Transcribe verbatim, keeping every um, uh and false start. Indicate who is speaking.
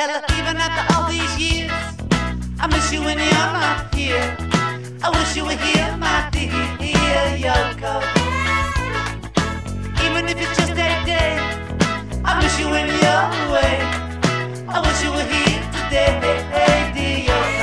Speaker 1: Ella, even after all these years, I miss you when you're not here. I wish you were here, my dear Yoko. Even if it's just a day, I miss you when you're away. I wish you were here today, dear Yoko.